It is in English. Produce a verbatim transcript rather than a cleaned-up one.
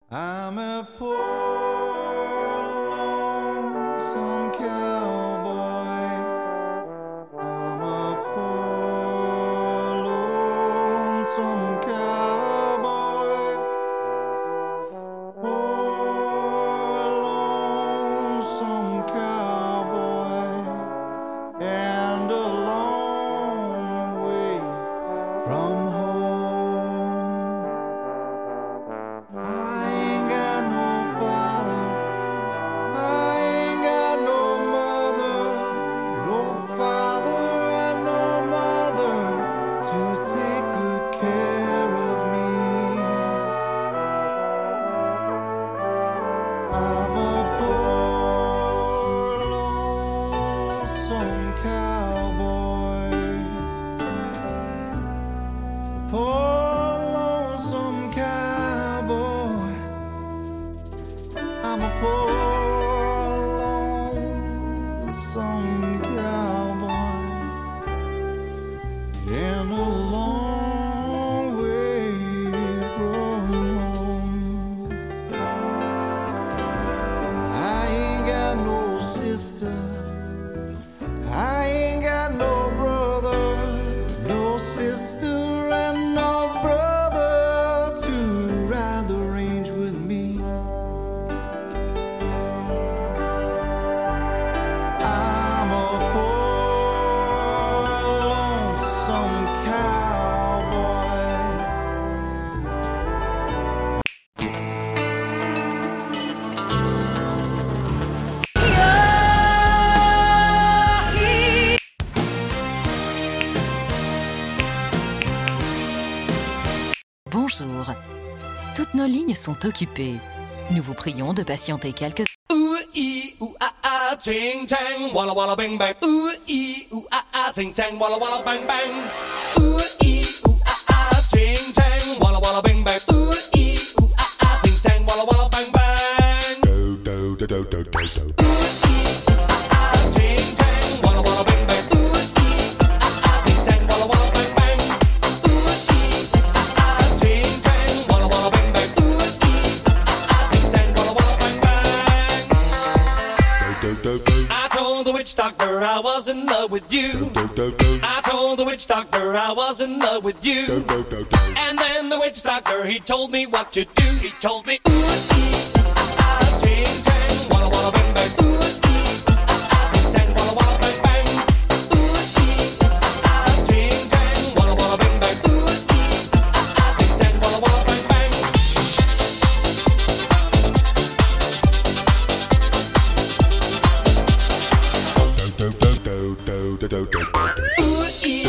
I'm a poor lonesome cowboy. I'm a poor lonesome cowboy. Poor lonesome cowboy. And a long way from home. I ain't got no father, I ain't got no mother, no father and no mother to take good care of me. I'm a poor lonesome cowboy, poor lonesome cowboy. I'm a poor lonesome cowboy and a long way from home. I ain't got no sister, I ain't got no brother, no sister and no brother to ride the range with me. I'm a poor lonesome cowboy. Bonjour. Toutes nos lignes sont occupées. Nous vous prions de patienter quelques Ooh ee ooh ah ah ting tang walla walla bang bang. Ooh ee ooh ah ah ting tang walla walla bang bang. Ooh ee ooh ah ah ting tang walla walla bang bang. Ooh ee ooh ah ah ting tang walla walla bang bang. Do do do do do do do. Ooh ee ooh ah ah ting tang walla walla bang bang. Ooh ee ooh ah ah ting tang walla walla bang bang. Ooh ee ooh ah ah ting tang walla walla bang bang. Ooh ee ooh ah ah ting tang walla walla bang bang. I told the witch doctor I was in love with you. I told the witch doctor I was in love with you. And then the witch doctor, he told me what to do. He told me, ooh, ee, ah, ah, ting, tang, walla, walla, bang, bang. Ooh, ee, ah, ah, ting, tang, walla, walla, bang, bang. Ooh, ee, ah, ah, ting, tang, walla, walla, bang, bang. Ooh, ee, ah, ah, ting, tang, walla, walla, bang, bang. Ooh, ee,